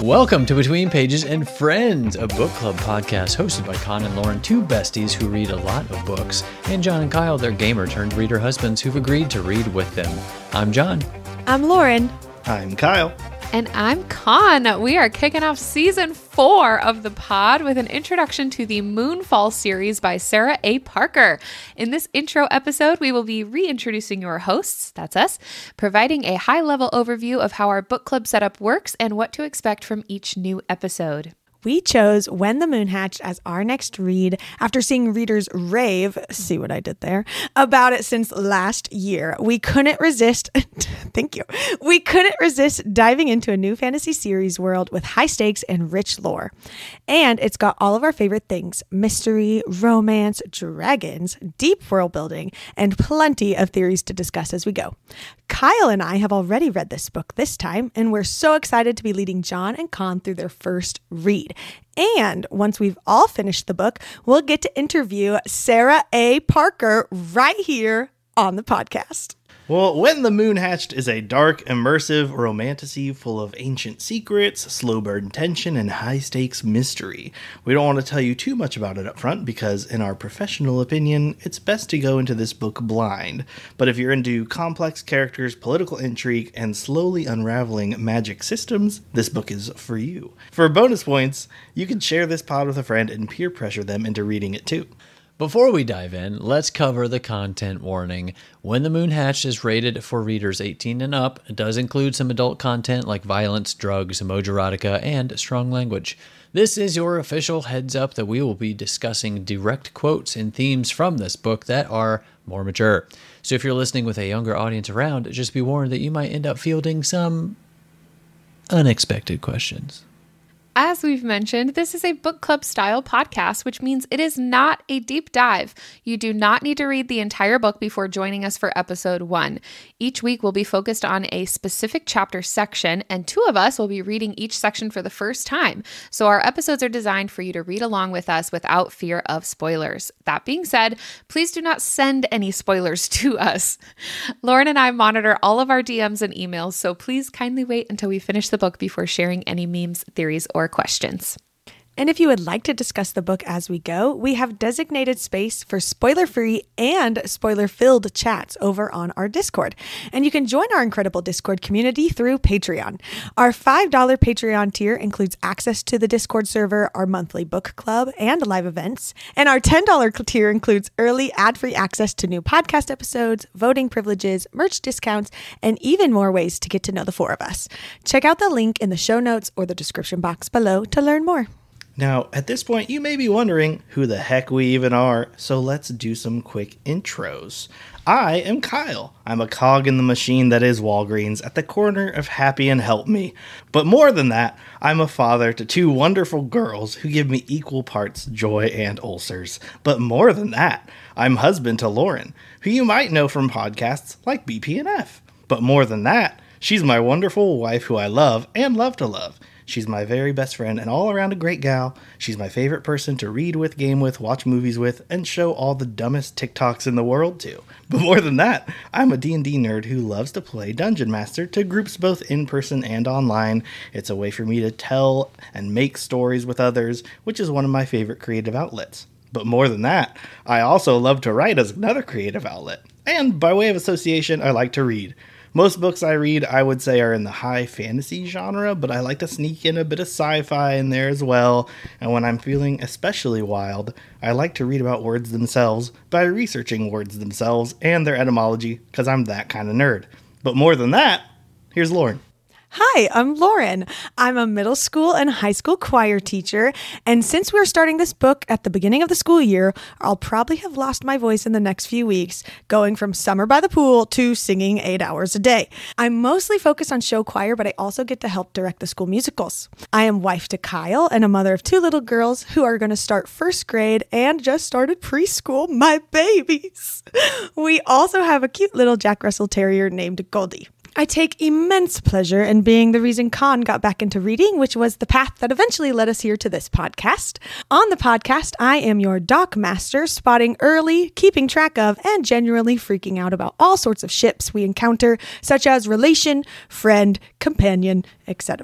Welcome to Between Pages and Friends, a book club podcast hosted by Con and Lauren, two besties who read a lot of books, and John and Kyle, their gamer-turned-reader husbands who've agreed to read with them. I'm John. I'm Lauren. I'm Kyle. And I'm Con. We are kicking off season 4 of the pod with an introduction to the Moonfall series by Sarah A. Parker. In this intro episode, we will be reintroducing your hosts, that's us, providing a high-level overview of how our book club setup works and what to expect from each new episode. We chose When the Moon Hatched as our next read after seeing readers rave, see what I did there, about it since last year. We couldn't resist, thank you, we couldn't resist diving into a new fantasy series world with high stakes and rich lore. And it's got all of our favorite things: mystery, romance, dragons, deep world building, and plenty of theories to discuss as we go. Kyle and I have already read this book this time, and we're so excited to be leading John and Con through their first read. And once we've all finished the book, we'll get to interview Sarah A. Parker right here on the podcast. Well, When the Moon Hatched is a dark, immersive romantasy full of ancient secrets, slow burn tension, and high-stakes mystery. We don't want to tell you too much about it up front because, in our professional opinion, it's best to go into this book blind. But if you're into complex characters, political intrigue, and slowly unraveling magic systems, this book is for you. For bonus points, you can share this pod with a friend and peer pressure them into reading it too. Before we dive in, let's cover the content warning. When the Moon Hatched is rated for readers 18 and up, it does include some adult content like violence, drugs, emoji-erotica, and strong language. This is your official heads up that we will be discussing direct quotes and themes from this book that are more mature. So if you're listening with a younger audience around, just be warned that you might end up fielding some unexpected questions. As we've mentioned, this is a book club style podcast, which means it is not a deep dive. You do not need to read the entire book before joining us for episode 1. Each week will be focused on a specific chapter section, and 2 of us will be reading each section for the first time. So our episodes are designed for you to read along with us without fear of spoilers. That being said, please do not send any spoilers to us. Lauren and I monitor all of our DMs and emails, so please kindly wait until we finish the book before sharing any memes, theories, or questions. And if you would like to discuss the book as we go, we have designated space for spoiler-free and spoiler-filled chats over on our Discord. And you can join our incredible Discord community through Patreon. Our $5 Patreon tier includes access to the Discord server, our monthly book club, and live events. And our $10 tier includes early ad-free access to new podcast episodes, voting privileges, merch discounts, and even more ways to get to know the 4 of us. Check out the link in the show notes or the description box below to learn more. Now, at this point, you may be wondering who the heck we even are, so let's do some quick intros. I am Kyle. I'm a cog in the machine that is Walgreens at the corner of Happy and Help Me. But more than that, I'm a father to 2 wonderful girls who give me equal parts joy and ulcers. But more than that, I'm husband to Lauren, who you might know from podcasts like BPNF. But more than that, she's my wonderful wife who I love and love to love. She's my very best friend and all around a great gal. She's my favorite person to read with, game with, watch movies with, and show all the dumbest TikToks in the world to. But more than that, I'm a D&D nerd who loves to play Dungeon Master to groups both in person and online. It's a way for me to tell and make stories with others, which is one of my favorite creative outlets. But more than that, I also love to write as another creative outlet. And by way of association, I like to read. Most books I read, I would say, are in the high fantasy genre, but I like to sneak in a bit of sci-fi in there as well. And when I'm feeling especially wild, I like to read about words themselves by researching words themselves and their etymology, because I'm that kind of nerd. But more than that, here's Lauren. Hi, I'm Lauren. I'm a middle school and high school choir teacher, and since we're starting this book at the beginning of the school year, I'll probably have lost my voice in the next few weeks, going from summer by the pool to singing 8 hours a day. I'm mostly focused on show choir, but I also get to help direct the school musicals. I am wife to Kyle and a mother of 2 little girls who are going to start 1st grade and just started preschool, my babies. We also have a cute little Jack Russell Terrier named Goldie. I take immense pleasure in being the reason Con got back into reading, which was the path that eventually led us here to this podcast. On the podcast, I am your dock master, spotting early, keeping track of, and genuinely freaking out about all sorts of ships we encounter, such as relation, friend, companion, etc.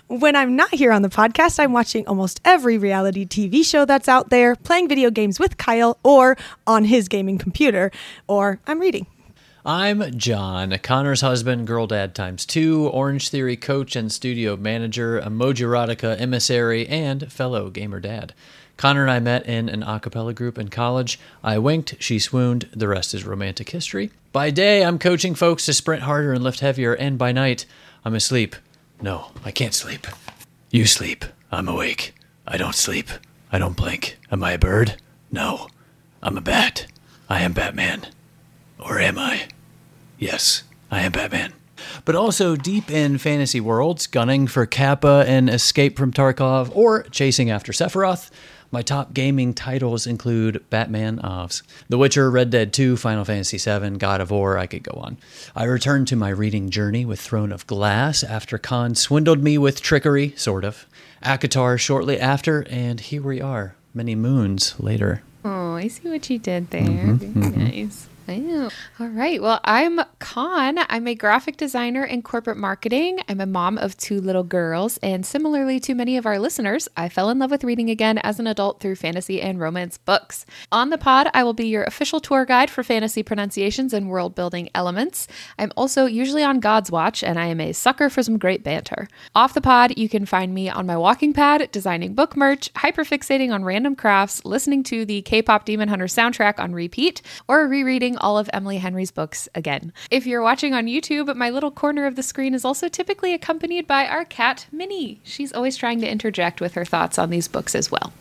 When I'm not here on the podcast, I'm watching almost every reality TV show that's out there, playing video games with Kyle or on his gaming computer, or I'm reading. I'm John, Connor's husband, girl dad times 2, Orange Theory coach and studio manager, Emoji Erotica emissary, and fellow gamer dad. Connor and I met in an a cappella group in college. I winked, she swooned, the rest is romantic history. By day, I'm coaching folks to sprint harder and lift heavier, and by night, I'm asleep. No, I can't sleep. You sleep. I'm awake. I don't sleep. I don't blink. Am I a bird? No. I'm a bat. I am Batman. Or am I? Yes, I am Batman. But also deep in fantasy worlds, gunning for Kappa and Escape from Tarkov, or chasing after Sephiroth. My top gaming titles include Batman Ovs, The Witcher, Red Dead 2, Final Fantasy VII, God of War, I could go on. I returned to my reading journey with Throne of Glass after Khan swindled me with trickery, sort of. ACOTAR shortly after, and here we are, many moons later. Oh, I see what you did there. Very nice. Wow. All right. Well, I'm Con. I'm a graphic designer in corporate marketing. I'm a mom of 2 little girls. And similarly to many of our listeners, I fell in love with reading again as an adult through fantasy and romance books. On the pod, I will be your official tour guide for fantasy pronunciations and world building elements. I'm also usually on God's Watch, and I am a sucker for some great banter. Off the pod, you can find me on my walking pad, designing book merch, hyperfixating on random crafts, listening to the K-pop Demon Hunter soundtrack on repeat, or rereading all of Emily Henry's books again. If you're watching on YouTube, my little corner of the screen is also typically accompanied by our cat, Minnie. She's always trying to interject with her thoughts on these books as well.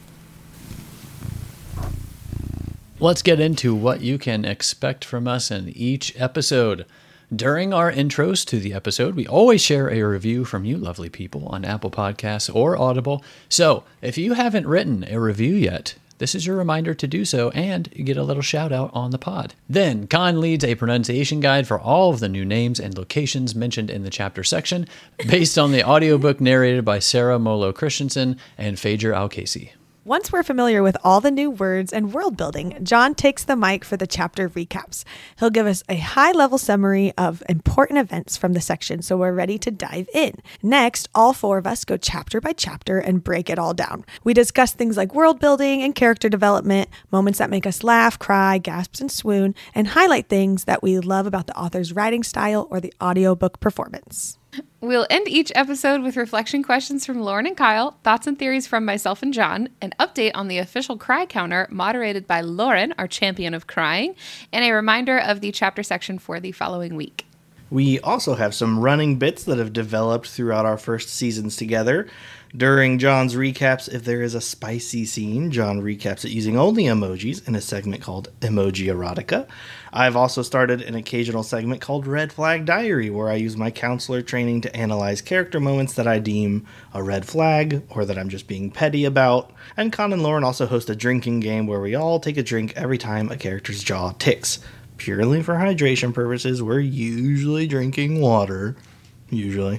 Let's get into what you can expect from us in each episode. During our intros to the episode, we always share a review from you lovely people on Apple Podcasts or Audible. So if you haven't written a review yet, this is your reminder to do so, and you get a little shout out on the pod. Then, Con leads a pronunciation guide for all of the new names and locations mentioned in the chapter section, based on the audiobook narrated by Sarah Molo Christensen and Phaedra Al-Casey. Once we're familiar with all the new words and world building, John takes the mic for the chapter recaps. He'll give us a high-level summary of important events from the section, so we're ready to dive in. Next, all 4 of us go chapter by chapter and break it all down. We discuss things like world building and character development, moments that make us laugh, cry, gasp, and swoon, and highlight things that we love about the author's writing style or the audiobook performance. We'll end each episode with reflection questions from Lauren and Kyle, thoughts and theories from myself and John, an update on the official cry counter moderated by Lauren, our champion of crying, and a reminder of the chapter section for the following week. We also have some running bits that have developed throughout our first seasons together. During John's recaps, if there is a spicy scene, John recaps it using only emojis in a segment called Emoji Erotica. I've also started an occasional segment called Red Flag Diary, where I use my counselor training to analyze character moments that I deem a red flag or that I'm just being petty about. And Con and Lauren also host a drinking game where we all take a drink every time a character's jaw ticks. Purely for hydration purposes, we're usually drinking water. Usually.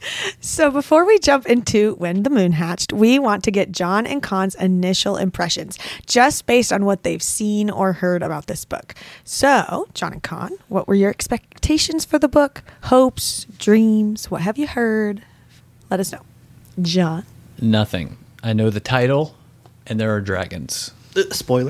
So before we jump into When the Moon Hatched, we want to get John and Con's initial impressions, just based on what they've seen or heard about this book. So, John and Con, what were your expectations for the book? Hopes, dreams, what have you heard? Let us know. John? Nothing. I know the title, and there are dragons. Spoiler.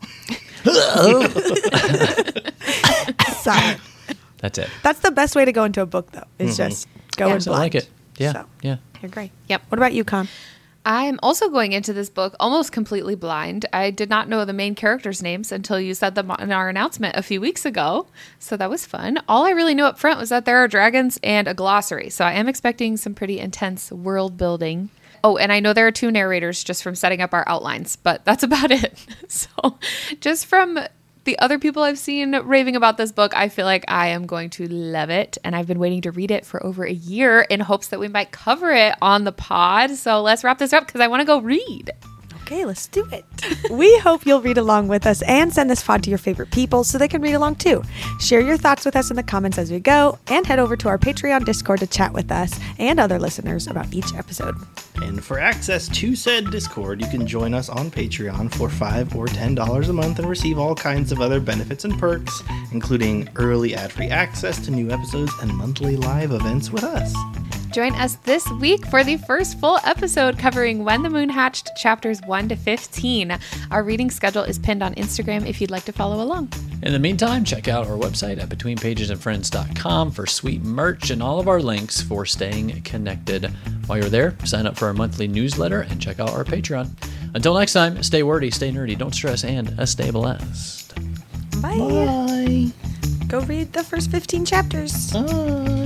Sorry. That's it. That's the best way to go into a book, though, is just go in blind. I like it. Yeah, So, yeah. You're great. Yep. What about you, Con? I am also going into this book almost completely blind. I did not know the main characters' names until you said them in our announcement a few weeks ago. So that was fun. All I really knew up front was that there are dragons and a glossary. So I am expecting some pretty intense world building. Oh, and I know there are 2 narrators just from setting up our outlines, but that's about it. So just from the other people I've seen raving about this book, I feel like I am going to love it. And I've been waiting to read it for over a year in hopes that we might cover it on the pod. So let's wrap this up because I want to go read. Okay, let's do it. We hope you'll read along with us and send this pod to your favorite people so they can read along too. Share your thoughts with us in the comments as we go, and head over to our Patreon Discord to chat with us and other listeners about each episode. And for access to said Discord, you can join us on Patreon for $5 or $10 a month and receive all kinds of other benefits and perks, including early ad-free access to new episodes and monthly live events with us. Join us this week for the first full episode covering When the Moon Hatched, chapters 1 to 15. Our reading schedule is pinned on Instagram if you'd like to follow along. In the meantime, check out our website at betweenpagesandfriends.com for sweet merch and all of our links for staying connected. While you're there, sign up for our monthly newsletter and check out our Patreon. Until next time, stay wordy, stay nerdy, don't stress, and stay blessed. Bye. Bye. Go read the first 15 chapters. Bye.